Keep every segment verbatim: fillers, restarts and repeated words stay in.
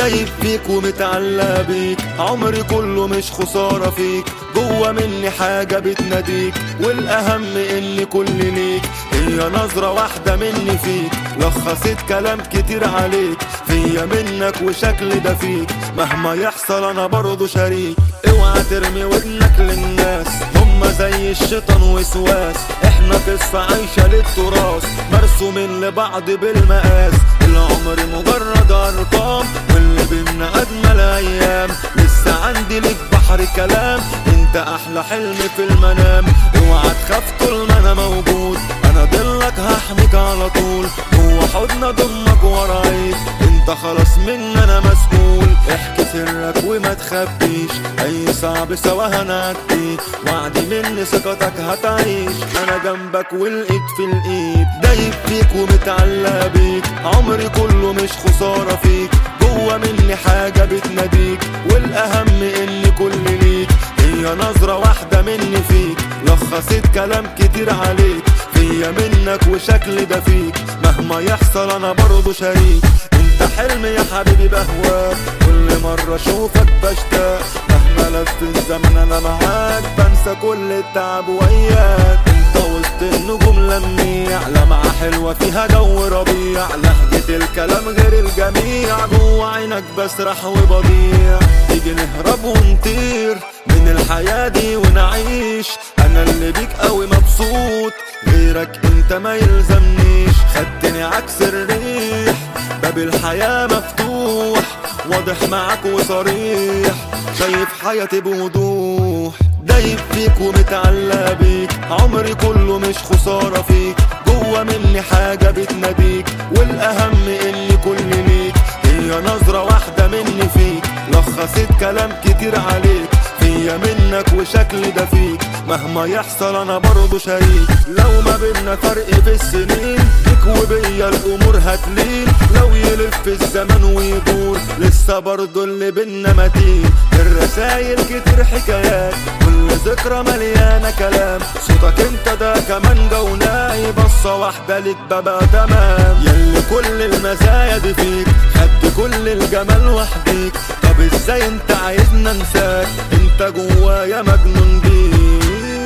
دايب فيك ومتعلق بيك، عمري كله مش خسارة فيك، جوا مني حاجة بتناديك، والاهم اني كل ليك، هي نظرة واحدة مني فيك، لخصت كلام كتير عليك، فيا منك وشكل ده فيك، مهما يحصل انا برضو شريك. اوعى ترمي ودنك للناس، هما زي الشيطان وسواس، احنا قصة عايشة للتراث، مرسومين لبعض بالمقاس، العمر مجرد ارقام، واللي بينا اجمل ايام، لسه عندي ليك بحر كلام، انت احلى حلم في المنام، اوعى تخاف طول ما انا موجود، انا ضلك هحميك على طول، هو حضن ضمك ورايك، انت خلاص مني انا مسؤول، احكي سرك وما تخبيش، اي صعب سوا هنعدي، وعدي مني ثقتك هتعيش، انا جنبك والايد في الايد، دايب فيك ومتعلق بيك، عمري كله مش خسارة فيك، جوا مني حاجة بتناديك، والاهم اني كل ليك، هي نظرة واحدة مني فيك، لخصت كلام كتير عليك، فيا منك وشكل ده فيك، مهما يحصل انا برضو شريك، انت حلمي يا حبيبي بهواك، كل مرة اشوفك بشتاق، مهما لف الزمن انا معاك، بنسى كل التعب وياك، انت وسط النجوم لميع، لمعة حلوة فيها جو ربيع، لهجة الكلام غير الجميع، جوا عينك بسرح وبضيع، تيجي نهرب ونطير من الحياة دي ونعيش، انا اللي بيك قوي مبسوط، غيرك انت ما يلزمنيش، خدتني عكس الريح، باب الحياة مفتوح، واضح معاك وصريح، شايف حياتي بوضوح، دايب فيك ومتعلق بيك، عمري كله مش خسارة فيك، جوا مني حاجة بتناديك، والاهم اني كل ليك، هي نظرة واحدة مني فيك، لخصت كلام كتير عليك، فيا منك وشكل ده فيك، مهما يحصل انا برضو شريك، لو ما بينا فرق في السنين، بيك وبيا الامور هتلين، لو يلف الزمن ويدور، لسه برضو اللي بينا متين، الرسايل كتير حكايات، كل ذكرى مليانة كلام، صوتك انت ده كمان جوناي، بصة واحدة ليك ببقى تمام، يلي كل المزايا دي فيك، خدت كل الجمال وحديك، طب ازاي انت عايزنا انساك، انت جوايا مجنون بيك،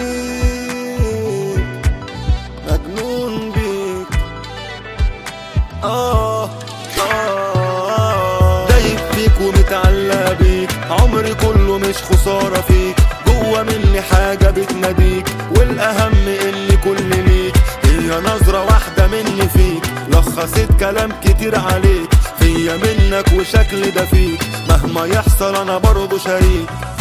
مجنون بيك، آه آه دايب فيك ومتعلق بيك، عمري كله مش خسارة فيك، جوا مني حاجة بتناديك، والاهم اني كل ليك، هي نظرة واحدة مني فيك، لخصت كلام كتير عليك، فيا منك وشكل ده فيك، مهما يحصل انا برضو شريك.